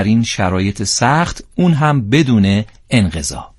این شرایط سخت، اون هم بدون انقضا.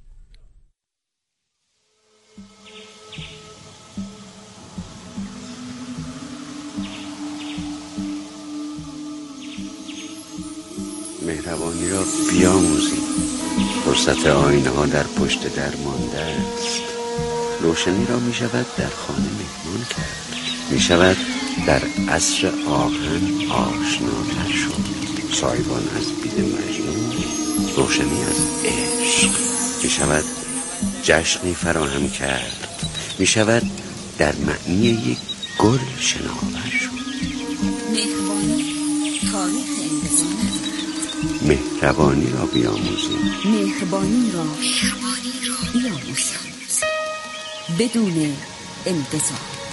مهربانی را بیاموزیم. فرصت آینه ها در پشت در مانده است. روشنی را می شود در خانه مهمان کرد. می شود در عصر آهن آشناتر شد. سایبان از بید مجنون، روشنی از عشق. می شود جشنی فراهم کرد. می شود در معنی یک گل شناور شد. مهربانی تاریخ انقضا ندارد. مهربانی را بیاموزیم. مهربانی را بیاموزیم بدون انقضا.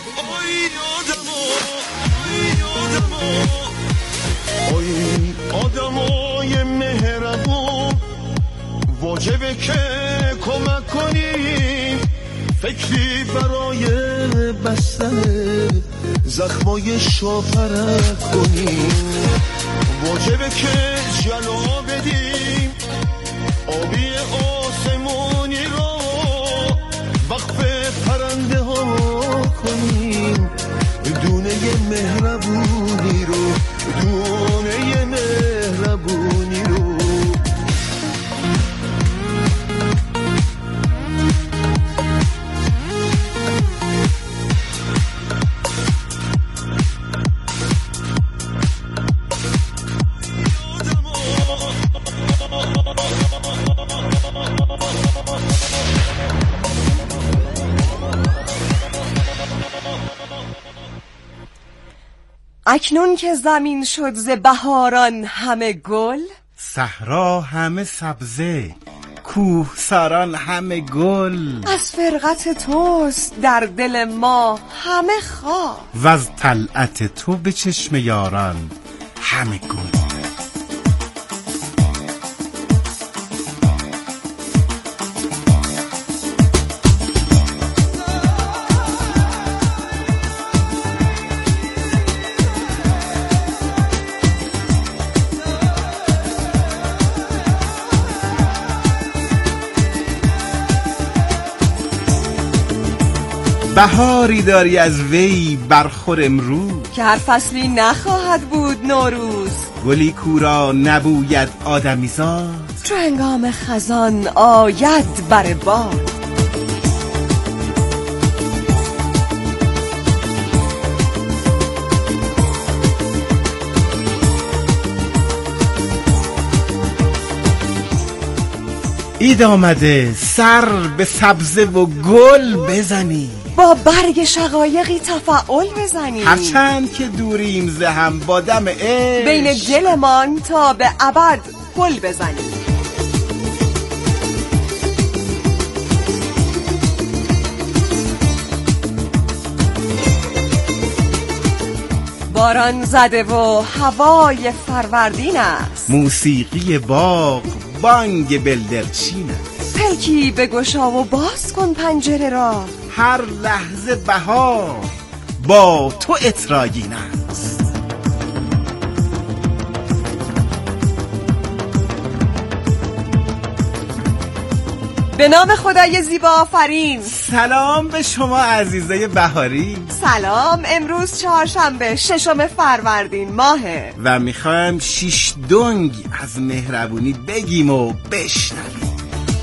ای آدمای مهربون، واجبه که کمک کنیم، فکری برای بستن زخمای شاپرک کنیم. واجبه که جلا بدیم آبی آسمونی رو وقف پرنده ها کنیم. دونه مهربونی رو، دونه مهربونی رو. اکنون که زمین شد ز بهاران همه گل، صحرا همه سبزه، کوه ساران همه گل. از فرقت توست در دل ما همه خار، وز طلعت تو به چشم یاران همه گل. بهاری داری از وی برخور امروز، که هر فصلی نخواهد بود نوروز. گلی کورا نبوید آدمیزاد، چو هنگام خزان آید بر باد. عید آمده سر به سبزه و گل بزنی، با برگ شقایقی تفاعل بزنیم. هرچند که دوریم ز هم با دم عشق، بین دلمان تا به ابد پل بزنیم. باران زده و هوای فروردین است، موسیقی باغ بانگ بلدرچین است. پلکی بگشا و باز کن پنجره را، هر لحظه بهار با تو عطرآگین است. به نام خدای زیبا آفرین. سلام به شما عزیزای بهاری. سلام. امروز چهارشنبه 6 فروردین ماهه و میخوایم 6 دنگ از مهربونی بگیم و بشنویم.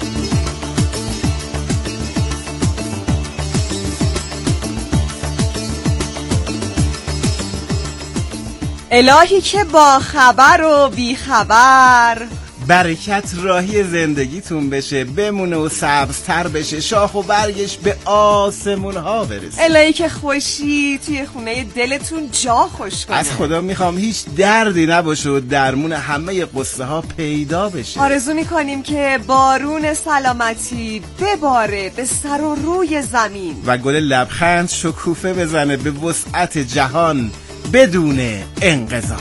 الهی که با خبر و بی خبر، برکت راهی زندگیتون بشه، بمونه و سبزتر بشه، شاخ و برگش به آسمون ها برسه. الهی که خوشی توی خونه دلتون جا خوش کنه. از خدا میخوام هیچ دردی نباشه و درمون همه قصه ها پیدا بشه. آرزو میکنیم که بارون سلامتی بباره به سر و روی زمین و گل لبخند شکوفه بزنه به وسعت جهان بدون انقضا.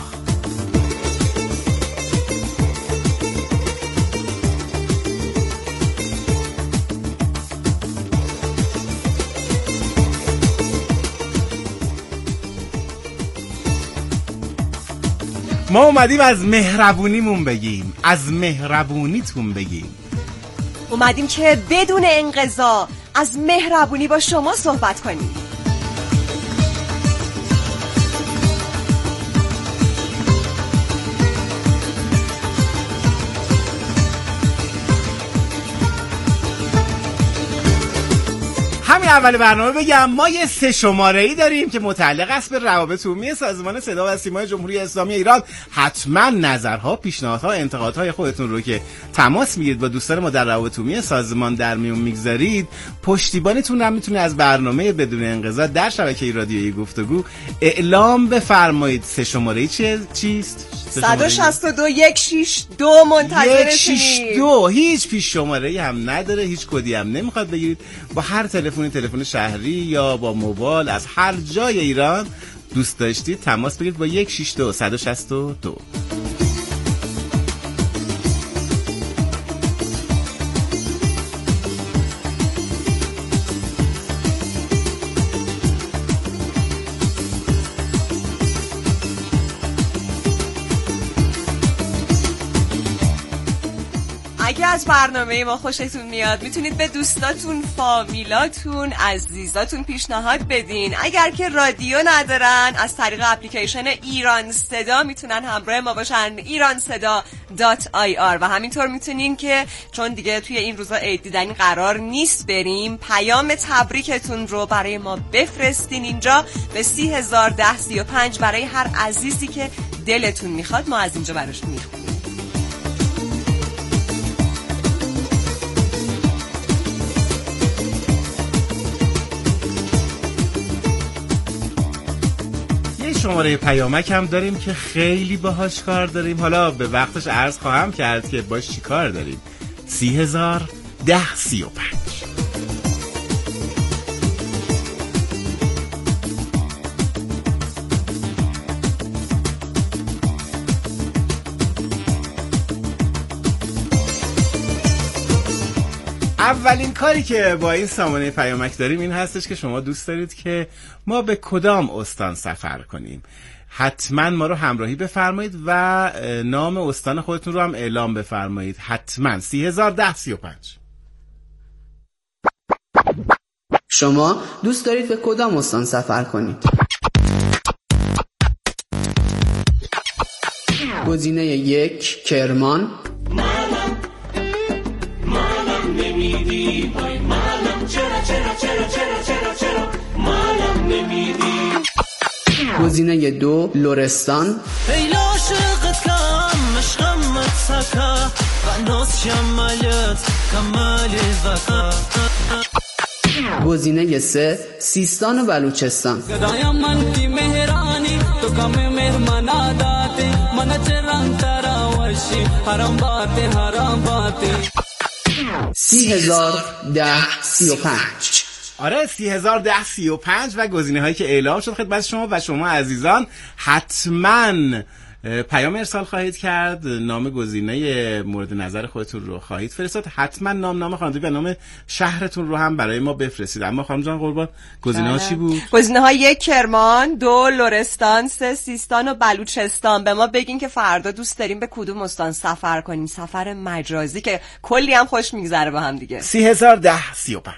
ما اومدیم از مهربونیمون بگیم، از مهربونیتون بگیم. اومدیم که بدون انقضا از مهربونی با شما صحبت کنیم. همین اول برنامه بگم ما یه 3 شماره‌ای داریم که متعلق است به روابط عمومی سازمان صدا و سیمای جمهوری اسلامی ایران. حتما نظرها، پیشنهادها، انتقادهای خودتون رو که تماس میگیرید با دوستان ما در روابط عمومی سازمان در میون میگذارید، پشتیبانتون هم میتونه از برنامه بدون انقضا در شبکه رادیویی گفتگو اعلام بفرمایید. 3 شماره چیست؟ 162 162 منتظرتونید. 162 هیچ پیش شماره‌ای هم نداره، هیچ کدی هم نمیخواد بگیرید. با هر تلفن شهری یا با موبایل از هر جای ایران دوست داشتید تماس بگیرید با 162 162. اگه از برنامه ما خوشتون میاد میتونید به دوستاتون، فامیلاتون، عزیزاتون پیشنهاد بدین. اگر که رادیو ندارن از طریق اپلیکیشن ایران صدا میتونن همراه ما باشن، iranseda.ir. و همینطور میتونین که چون دیگه توی این روزا عید دیدنی قرار نیست بریم، پیام تبریکتون رو برای ما بفرستین اینجا به 301035 برای هر عزیزی که دلتون میخواد. ما از اینجا براش میخونیم. شماره پیامک هم داریم که خیلی باهاش کار داریم. حالا به وقتش عرض خواهم کرد که باش چی کار داریم. 301035. اولین کاری که با این سامانه پیامک داریم این هستش که شما دوست دارید که ما به کدام استان سفر کنیم. حتما ما رو همراهی بفرمایید و نام استان خودتون رو هم اعلام بفرمایید. حتما 301035. شما دوست دارید به کدام استان سفر کنید؟ گزینه 1 کرمان، گزینه 2 لرستان، گزینه 3 سیستان و بلوچستان. $30,01035. آره 301035 و گزینه هایی که اعلام شد خدمت شما و شما عزیزان حتما پیام ارسال خواهید کرد، نام گزینه مورد نظر خودتون رو خواهید فرستاد. حتما نام خانواده و نام شهرتون رو هم برای ما بفرستید. اما خانم جان قربان گزینه ها چی بود؟ گزینه ها 1 کرمان، 2 لرستان، 3 سیستان و بلوچستان. به ما بگین که فردا دوست داریم به کدوم استان سفر کنیم، سفر مجازی که کلی هم خوش میگذره با هم دیگه. 301035.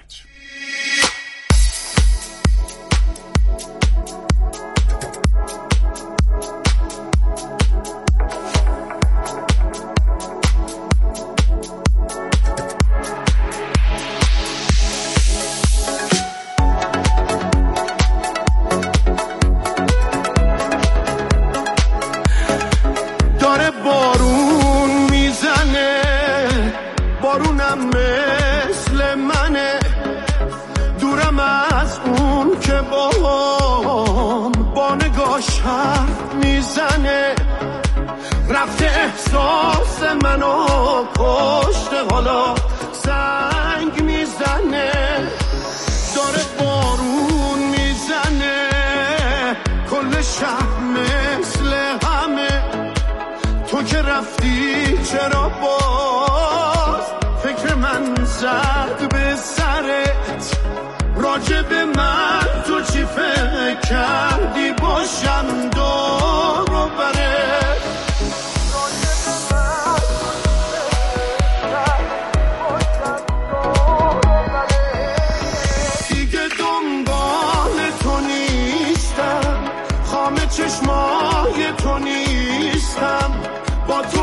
رفته احساس منو کشته، حالا سنگ میزنه، داره بارون میزنه، کل شهر مثل همه. تو که رفتی چرا باز فکر من زد به سرت؟ راجع به من تو چی فکر کردی؟ باشم دور و برت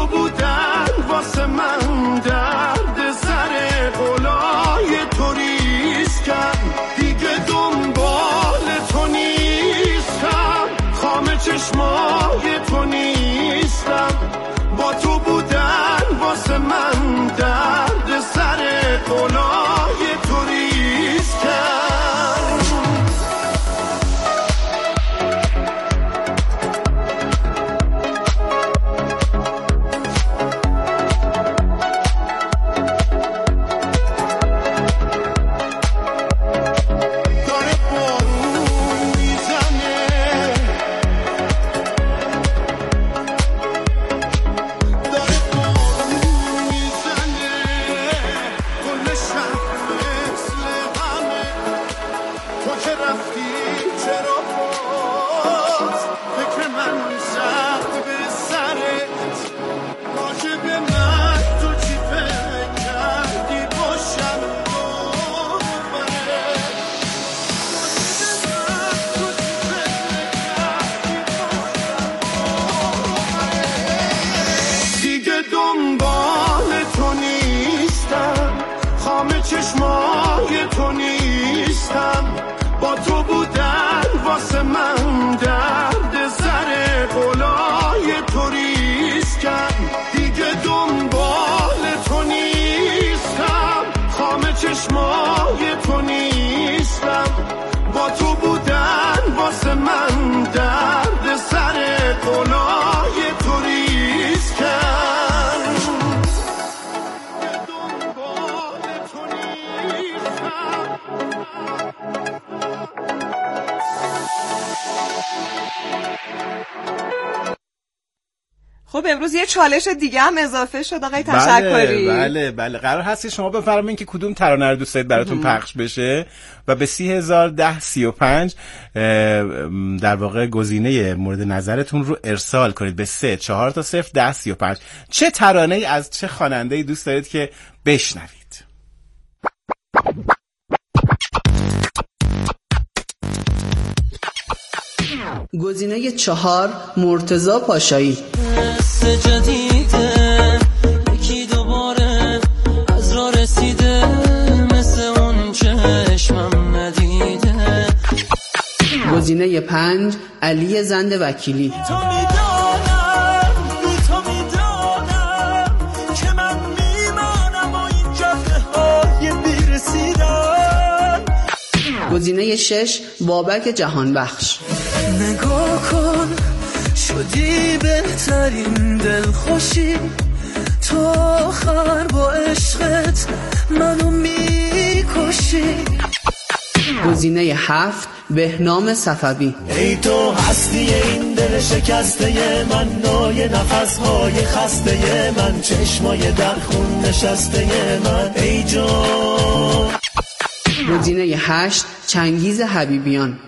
بودن واسه من درد سر قلای تو ریز کرد. دیگه دنبال تو نیستم، خام چشمای تو نیستم. با تو بودن واسه من درد سر قلای تو ریز کرد. با تو بودن واسه من درد سر قلای تو ریز کرد. دیگه دنبال تو نیستم، خام چشمای تو نیستم. با تو بودن واسه من درد سر قلای تو ریز کرد. دنبال تو نیستم. خب امروز یه چالش دیگه هم اضافه شد آقای تشکری. بله قرار هست شما بفرمایید که کدوم ترانه رو دوست دارید براتون پخش بشه و به 301035 در واقع گزینه مورد نظرتون رو ارسال کنید به 34 چه ترانه ای از چه خواننده‌ای دوست دارید که بشنوید. گزینه 4 مرتضی پاشایی. جدیده یکی دوباره از راه رسیده، مثل اون چشمم ندیده. گزینه 5 علی زند وکیلی. تو میدانم که من میمانم و این جاده های بیرسیدن. گزینه 6 بابک جهانبخش. نگاه کن شدی بهترین دلخوشی، تو آخر با عشقت منو میکشی. گزینه 7 بهنام صفوی. ای تو هستی این دل شکسته من، نای نفسهای خسته من، چشمای در خون نشسته من، ای جان. گزینه 8 چنگیز حبیبیان.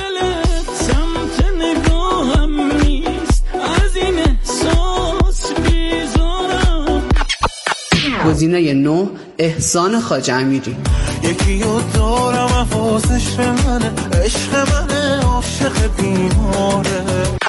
گزینه 9 احسان خواجه امیری. یکی رو دارم حواسش منه، عشق منه، عاشق بیماره.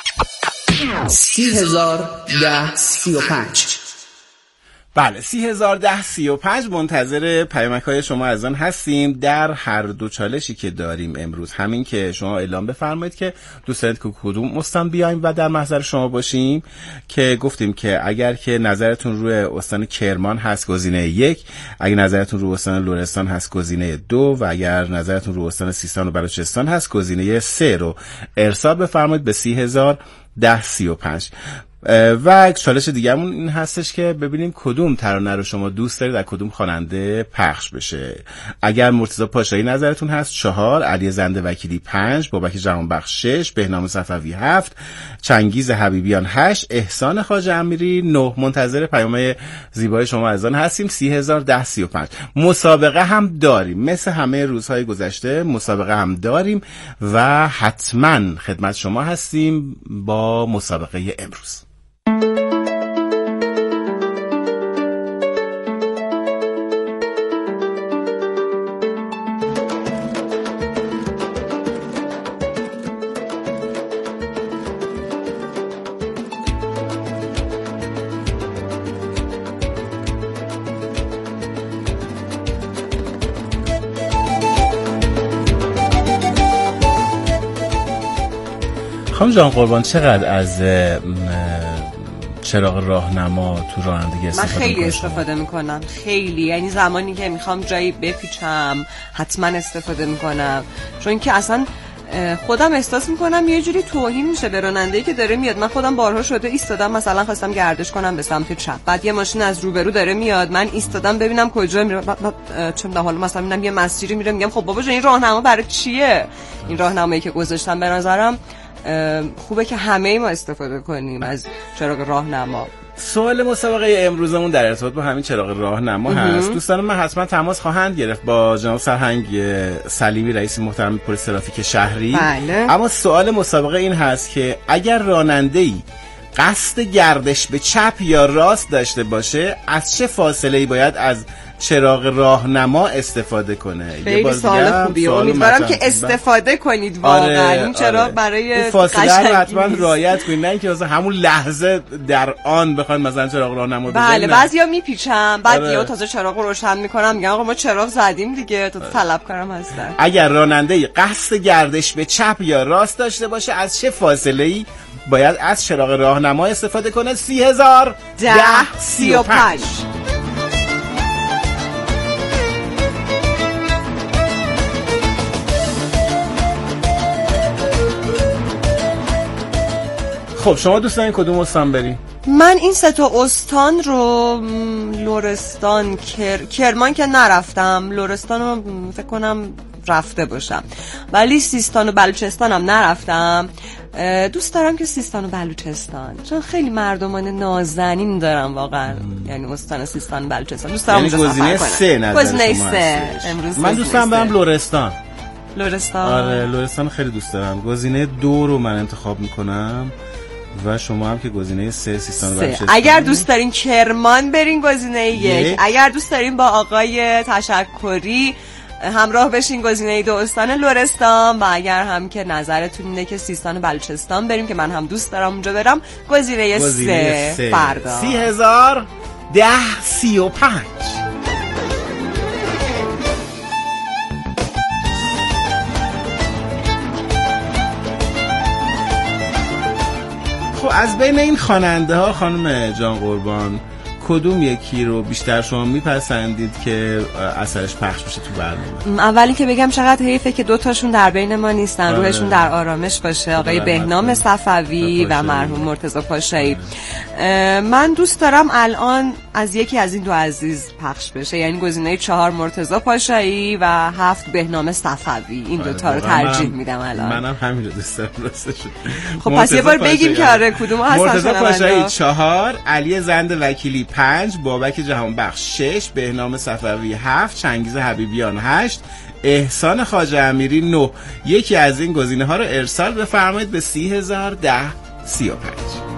301035. بله 301035 منتظر پیامک‌های شما از آن هستیم در هر دو چالشی که داریم امروز. همین که شما اعلام بفرمایید که دوست دارید که کدوم استان بیایم و در محضر شما باشیم، که گفتیم که اگر که نظرتون روی استان کرمان هست گزینه 1، اگر نظرتون روی استان لرستان هست گزینه 2 و اگر نظرتون روی استان سیستان و بلوچستان هست گزینه 3 رو ارسال بفرمایید به 301035. و چالش دیگه‌مون این هستش که ببینیم کدوم ترانه رو شما دوست دارید در کدوم خواننده پخش بشه. اگر مرتضی پاشایی نظرتون هست 4، علی زند وکیلی 5، بابک جهانبخش 6، بهنام صفوی 7، چنگیز حبیبیان 8، احسان خواجه امیری 9. منتظر پیام‌های زیبای شما از آن هستیم. 301035. مسابقه هم داریم، مثل همه روزهای گذشته مسابقه هم داریم و حتما خدمت شما هستیم با مسابقه امروز. خانم جان قربان، چقدر از چراغ راهنما تو رانندگی استفاده من خیلی می‌کنی؟ استفاده میکنم، خیلی. یعنی زمانی که میخوام جایی بپیچم حتما استفاده میکنم، چون که اصلا خودم احساس میکنم یه جوری توهین میشه به راننده‌ای که داره میاد. من خودم بارها شده ایستادم، مثلا خواستم گردش کنم به سمت چپ، بعد یه ماشین از روبرو داره میاد، من ایستادم ببینم کجا میره، چون در حال مثلا میبینم یه مسیری میره، میگم خب بابا جون این راهنما برای چیه؟ این راهنمایی که گذاشتم به نظرم خوبه که همه ما استفاده کنیم از چراغ راهنما. سوال مسابقه امروزمون در ارتباط با همین چراغ راهنما هست. دوستان من حتما تماس خواهند گرفت با جناب سرهنگ سلیمی، رئیس محترم پلیس ترافیک شهری. بله. اما سوال مسابقه این هست که اگر راننده‌ای قصد گردش به چپ یا راست داشته باشه، از چه فاصله‌ای باید از چراغ راهنما استفاده کنه؟ خیلی سوال خوبیه، امیدوارم که استفاده کنید واقعا. این چرا برای فاصله رو حتما رعایت کنید، نه اینکه مثلا همون لحظه در آن بخواید مثلا چراغ راهنما بزنید. بله، بعضیا میپیچن بعد یهو تازه چراغ رو روشن میکنم، میگم آقا ما چراغ زدیم دیگه، تو طلب کردم هستن. اگر راننده قصد گردش به چپ یا راست داشته باشه، از چه فاصله‌ای باید از چراغ راهنما استفاده کنه؟ 30,1035. خب شما دوست دارین کدوم استان بری؟ من این سه تا استان رو لرستان، کرمان که نرفتم، لرستان رو فکر کنم رفته باشم، ولی سیستان و بلوچستان هم نرفتم. دوست دارم که سیستان و بلوچستان، چون خیلی مردمان نازنین دارم واقعا. یعنی استان سیستان و بلوچستان دوست دارم اونجا سفر کنم. گزینه 3 امروز. من دوست دارم برم لرستان. لرستان، آره لرستان خیلی دوست دارم. گزینه 2 رو من انتخاب میکنم و شما هم که گزینه 3 سیستان و بلوچستان. اگر دوست دارین کرمان برین گزینه 1. اگر دوست دارین با آقای تشکری همراه بشین گزینه 2 استان لرستان، و اگر هم که نظرتون اینه که سیستان و بلوچستان بریم که من هم دوست دارم اونجا برم، گزینه 3 فردا. 30,1035. خب از بین این خواننده ها خانم جان قربان، کدوم یکی رو بیشتر شما میپسندید که اثرش پخش بشه تو برنامه؟ اولی که بگم چقدر حیفه که 2 تاشون در بین ما نیستن. روحشون در آرامش باشه، آقای بهنام صفوی و مرحوم مرتضی پاشایی. من دوست دارم الان از یکی از این 2 عزیز پخش بشه، یعنی گزینه 4 مرتضی پاشایی و 7 بهنام صفوی. این 2 تا رو ترجیح میدم الان. منم همین رو دوست دارم راستش. خب پس یه بار بگیم که آره کدوم هستن. مرتضی پاشایی 4، علی زند وکیلی 5، بابک جهانبخش 6، بهنام صفوی 7، چنگیز حبیبیان 8، احسان خواجه امیری 9. یکی از این گزینه ها رو ارسال بفرمایید به 30,1035.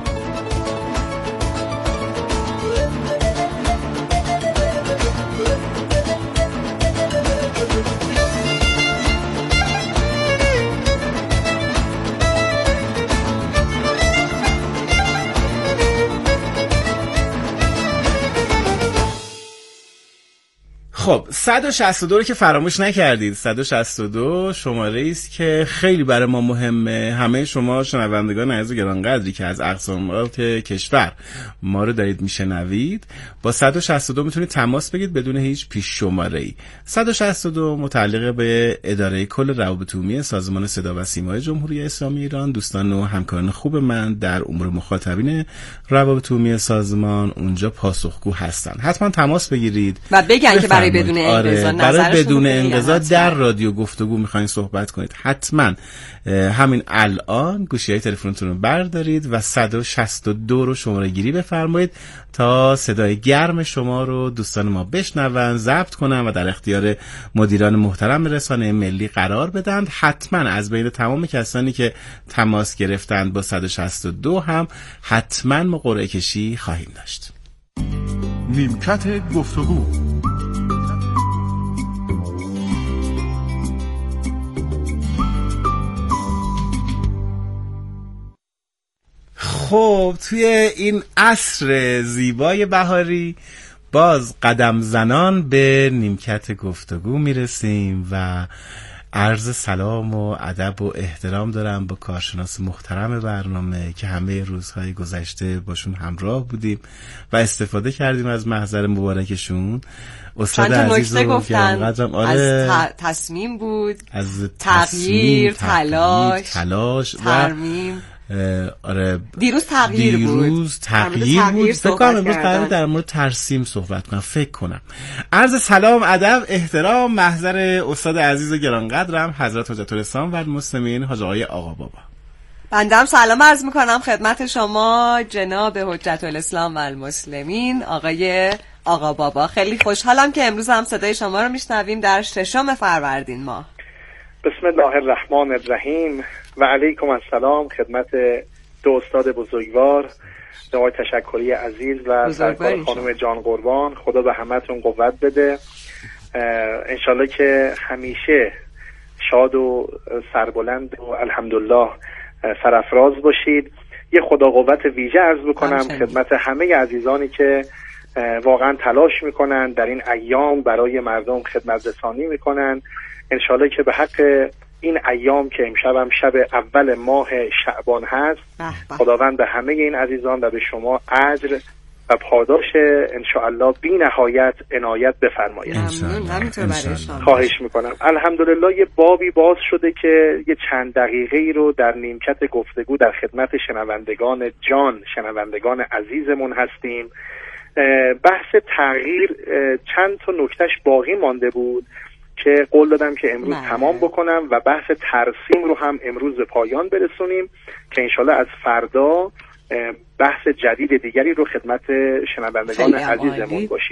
خب 162 رو که فراموش نکردید. 162 شماره است که خیلی برای ما مهمه. همه شما شنوندگان عزیز و گرانقدری که از اقصامات کشور ما رو دارید میشنوید، با 162 میتونید تماس بگیرید بدون هیچ پیش شماره‌ای. 162 متعلق به اداره کل روابط عمومی سازمان صدا و سیمای جمهوری اسلامی ایران. دوستان و همکاران خوب من در امور مخاطبین روابط عمومی سازمان اونجا پاسخگو هستن. حتما تماس بگیرید و بگن که برای بدون انقضا، برای بدون انقضا در رادیو گفتگو میخواین صحبت کنید، حتما همین الان گوشی‌های تلفنتون رو بردارید و 162 رو شماره گیری بفرمایید تا صدای گرم شما رو دوستان ما بشنون، ضبط کنن و در اختیار مدیران محترم رسانه ملی قرار بدن. حتما از بین تمام کسانی که تماس گرفتند با 162 هم حتما ما قرعه کشی خواهیم داشت. نیمکت گفتگو. خب توی این عصر زیبای بهاری باز قدم زنان به نیمکت گفتگو میرسیم و عرض سلام و ادب و احترام دارم با کارشناس محترم برنامه که همه روزهای گذشته باشون همراه بودیم و استفاده کردیم از محضر مبارکشون. استاد عزیز و گرانقدرم. از تصمیم بود، از تغییر، تلاش ترمیم. آره دیروز تغییر بود. فکر کنم امروز قراره در مورد ترسیم صحبت کنم. فکر کنم. عرض سلام، ادب، احترام محضر استاد عزیز و گرانقدرم حضرت حجت الاسلام و المسلمین حاج آقای آقا بابا. بنده هم سلام عرض میکنم خدمت شما جناب حجت الاسلام و المسلمین آقای آقا بابا. خیلی خوشحالم که امروز هم صدای شما رو میشنویم در 6 فروردین ماه. بسم الله الرحمن الرحیم و علیکم السلام خدمت دو استاد بزرگوار، آقای تشکری عزیز و سرکار خانم جان قربان. خدا به همتون قوت بده. انشالله که همیشه شاد و سربلند و الحمدلله سرافراز باشید. یه خدا قوت ویژه عرض بکنم خدمت همه عزیزانی که واقعا تلاش میکنن در این ایام برای مردم خدمت رسانی میکنن. انشالله که به حق این ایام که امشب هم شب اول ماه شعبان هست، خداوند به همه این عزیزان و به شما اجر و پاداش انشاءالله بی نهایت عنایت بفرماید. خواهش میکنم. الحمدلله یه بابی باز شده که یه چند دقیقه ای رو در نیمکت گفتگو در خدمت شنوندگان شنوندگان عزیزمون هستیم. بحث تغییر چند تا نکتهش باقی مانده بود که قول دادم که امروز تمام بکنم و بحث ترسیم رو هم امروز به پایان برسونیم که انشالله از فردا بحث جدید دیگری رو خدمت شنوندگان عزیزمون باشیم.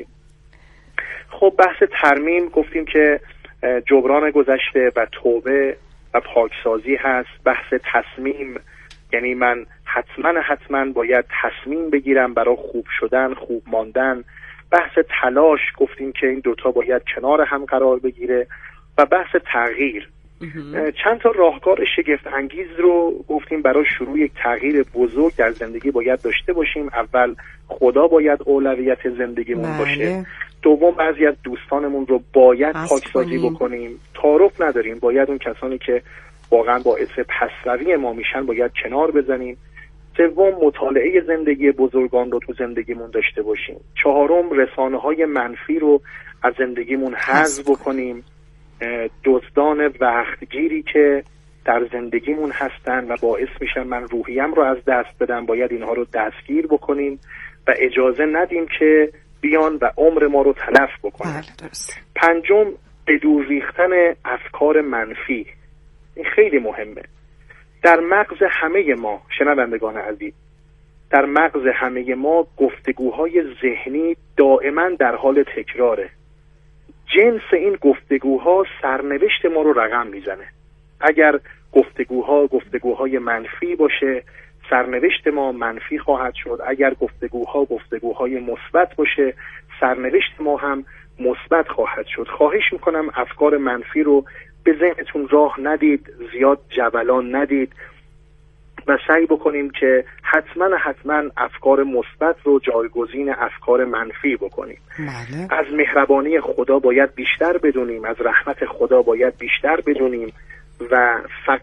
خب بحث ترمیم گفتیم که جبران گذشته و توبه و پاکسازی هست. بحث تصمیم یعنی من حتما باید تصمیم بگیرم برای خوب شدن، خوب ماندن. بحث تلاش گفتیم که این دوتا باید کنار هم قرار بگیره و بحث تغییر. چند تا راهکار شگفت انگیز رو گفتیم برای شروع یک تغییر بزرگ در زندگی باید داشته باشیم. اول خدا باید اولویت زندگیمون باشه. دوم بعضی از دوستانمون رو باید پاکسازی بکنیم. تعارف نداریم، باید اون کسانی که واقعا باعث پسروی ما میشن باید کنار بزنیم. سوم مطالعه زندگی بزرگان رو تو زندگیمون داشته باشیم. چهارم رسانه‌های منفی رو از زندگیمون حذف بکنیم. دزدان وقتگیری که در زندگیمون هستن و باعث میشن من روحیم رو از دست بدم باید اینها رو دستگیر بکنیم و اجازه ندیم که بیان و عمر ما رو تلف بکنن. پنجم به دور ریختن افکار منفی. این خیلی مهمه. در مغز همه ما شنوندگان عزیز، در مغز همه ما گفتگوهای ذهنی دائما در حال تکراره. جنس این گفتگوها سرنوشت ما رو رقم میزنه. اگر گفتگوهای منفی باشه سرنوشت ما منفی خواهد شد. اگر گفتگوهای مثبت باشه سرنوشت ما هم مثبت خواهد شد. خواهش میکنم افکار منفی رو به ذهنتون راه ندید، زیاد جبلان ندید و سعی بکنیم که حتما افکار مثبت رو جایگزین افکار منفی بکنیم. از مهربانی خدا باید بیشتر بدونیم، از رحمت خدا باید بیشتر بدونیم و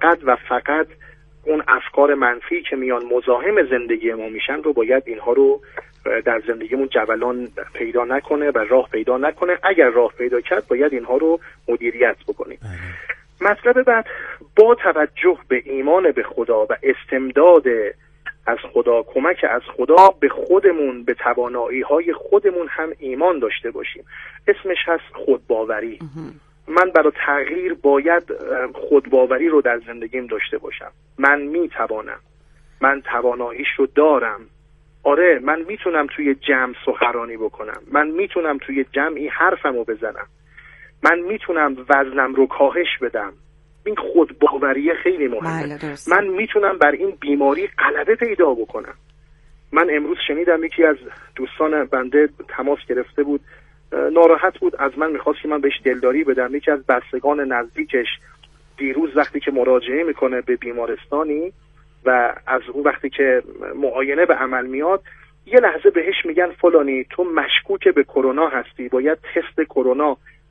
فقط اون افکار منفی که میان مزاحم زندگی ما میشن رو باید اینها رو در زندگیمون جبلان پیدا نکنه و راه پیدا نکنه. اگر راه پیدا کرد باید اینها رو مدیریت بکنیم. مطلب بعد با توجه به ایمان به خدا و استمداد از خدا، کمک از خدا به خودمون، به توانایی‌های خودمون هم ایمان داشته باشیم. اسمش هست خودباوری. من برای تغییر باید خودباوری رو در زندگیم داشته باشم. من میتوانم، من تواناییش رو دارم. آره من میتونم توی جمع سخنرانی بکنم، من میتونم توی جمعی حرفمو بزنم، من میتونم وزنم رو کاهش بدم. این خودباوری خیلی مهمه. من میتونم بر این بیماری غلبه پیدا بکنم. من امروز شنیدم یکی از دوستان بنده تماس گرفته بود، ناراحت بود، از من میخواست که من بهش دلداری بدم. یکی از بستگان نزدیکش دیروز وقتی که مراجعه میکنه به بیمارستانی و از اون وقتی که معاینه به عمل میاد یه لحظه بهش میگن فلانی تو مشکوک به کرونا هستی، باید تست کرونا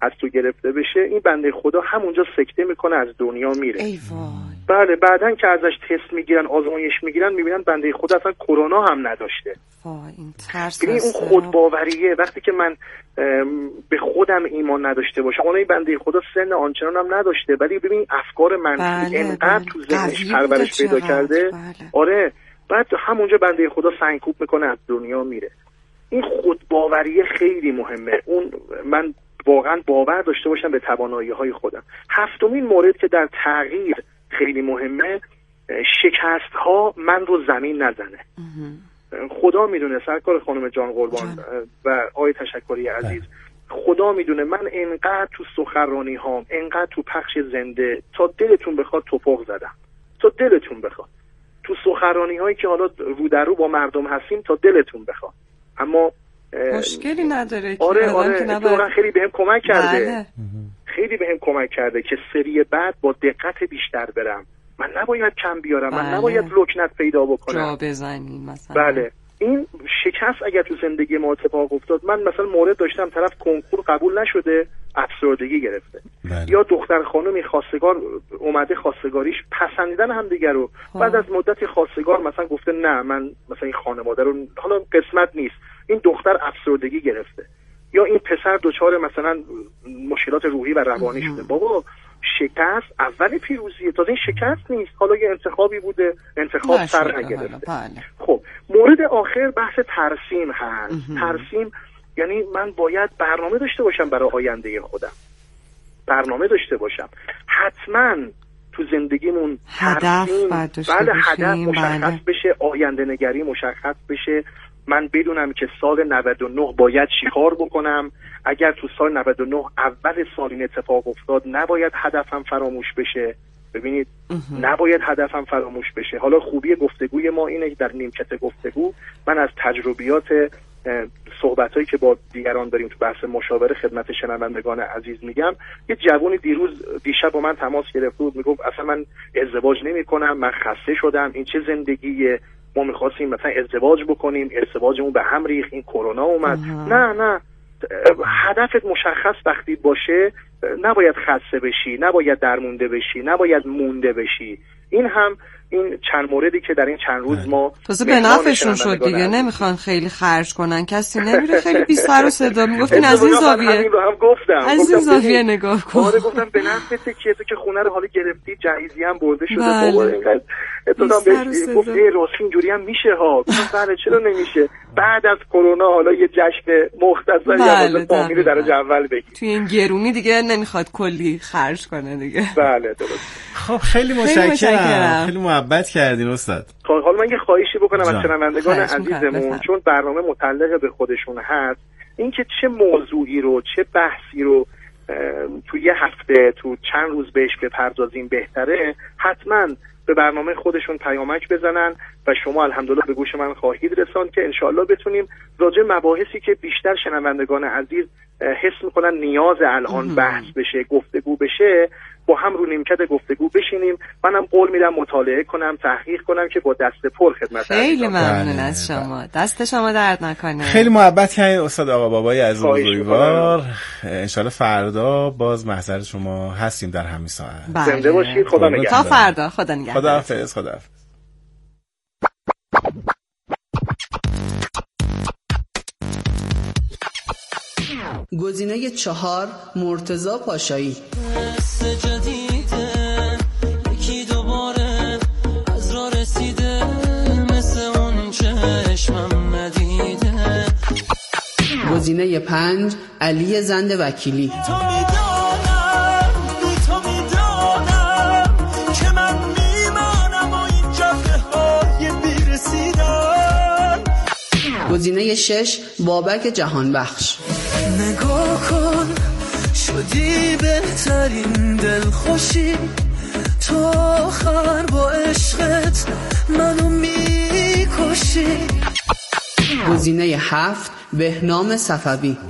از تو گرفته بشه، این بنده خدا همونجا سکته میکنه، از دنیا میره. ای وای. بله، بعدن که ازش تست میگیرن، آزمایش میگیرن، میبینن بنده خدا اصلا کرونا هم نداشته. وای این ترس. یعنی اون خودباوریه. وقتی که من به خودم ایمان نداشته باشم، اون بنده خدا سن آنچنان هم نداشته، ولی ببین افکار منفی انقدر تو ذهنش پرورش پیدا کرده. آره، بعد همونجا بنده خدا سنگکوب میکنه، از دنیا میره. این خودباوریه خیلی مهمه. اون من واقعا باور داشته باشم به توانایی‌های خودم. هفتمین مورد که در تغییر خیلی مهمه، شکست‌ها من رو زمین نزنه. خدا میدونه، سرکار خانم جان قربان و آقای تشکری عزیز، خدا میدونه من انقدر تو سخنرانی هام، انقدر تو پخش زنده، تا دلتون بخواد توپق زدم، تا دلتون بخواد. تو سخنرانی هایی که حالا رو در رو با مردم هستیم تا دلتون بخواد. اما مشکلی نداره. آره خیلی بهم کمک کرده. خیلی بهم کمک کرده که سری بعد با دقت بیشتر برم. من نباید کم بیارم، من نباید لکنت پیدا بکنم، جا بزنیم مثلا. بله، این شکست اگر تو زندگی ما اتفاق افتاد، من مثلا مورد داشتم طرف کنکور قبول نشده، افسردگی گرفته. یا دختر خانمی خواستگار اومده، خواستگاریش پسندیدن هم دیگه رو، بعد از مدتی خواستگار مثلا گفته نه من مثلا این خانواده رو حالا قسمت نیست، این دختر افسردگی گرفته. یا این پسر دچار مثلا مشکلات روحی و روانی شده. بابا شکست اول پیروزیه، تازه این شکست نیست، حالا یه انتخابی بوده، انتخاب سر نگرفته. خب مورد آخر بحث ترسیم هست. ترسیم یعنی من باید برنامه داشته باشم برای آینده خودم، برنامه داشته باشم. حتما تو زندگیمون هدف مشخص بشه، آینده نگری مشخص بشه. من بدونم که سال 99 باید چیکار بکنم. اگر تو سال 99 اول سال این اتفاق افتاد، نباید هدفم فراموش بشه. ببینید نباید هدفم فراموش بشه. حالا خوبی گفتگوی ما اینه که در نیمکت گفتگو من از تجربیات صحبتایی که با دیگران داریم تو بحث مشاوره خدمت شنوندگان عزیز میگم. یه جوونی دیشب با من تماس گرفت بود، میگفت اصلا من ازدواج نمی‌کنم، من خسته شدم، این چه زندگیه، ما می‌خواستیم مثلا ازدواج بکنیم، ازدواجمون به هم ریخت، این کرونا اومد. نه هدفت مشخص وقتی باشه نباید خسته بشی، نباید درمونده بشی، نباید مونده بشی. این هم این چند موردی که در این چند روز ما تازه به نفعشون شد دیگه، نمیخوان خیلی خرج کنن، کسی نمیره خیلی بی سر و صدا. میگفتین از این زاویه، از این زاویه نگاه کن. آره گفتم به نفعت که تو که خونه رو حالا گرفتی، جهیزی هم برده شده. بابا اینقدر اتفاقا بهش گفت راست اینجوری هم میشه ها. گفتم بله چرا نمیشه، بعد از کرونا حالا یه جشن مختصری واسه فامیل درجه اول بگیر. تو این گرونی دیگه نمیخواد کلی خرج کنه دیگه. بله درست. خب خیلی متشکرم، خیلی محبت کردین استاد. حالا من یه خواهشی بکنم از شنوندگان عزیزمون، چون برنامه متعلق به خودشون هست، اینکه چه موضوعی رو، چه بحثی رو تو یه هفته، تو چند روز بهش بپردازیم بهتره. حتما به برنامه خودشون پیامک بزنن و شما الحمدلله به گوش من خواهید رساند که انشاءالله بتونیم راجع مباحثی که بیشتر شنوندگان عزیز حس میکنن نیاز الان بحث بشه، گفتگو بشه، با هم رو نیمکت گفتگو بشینیم. منم قول میدم مطالعه کنم، تحقیق کنم که با دست پر خدمت. خیلی ممنون از شما، دست شما درد نکنه. خیلی محبت کردید استاد آقا بابای عزیز بزرگوار. انشالله فردا باز محضر شما هستیم در همین ساعت. زنده باشید، خدا نگهدار. تا فردا، خدا نگهدار. خداحافظ. گزینه 4 مرتضی پاشایی. یکی دوباره از راه رسیده، مثل اون چشمم ندیده. گزینه 5 علی زند وکیلی. تو میدانم که من میمانم و این جاده های بیرسیدن. گزینه 6 بابک جهانبخش. نگاه کن شدی بهترین دلخوشی، تو آخر با عشقت منو میکشی. گزینه 7 بهنام صفوی.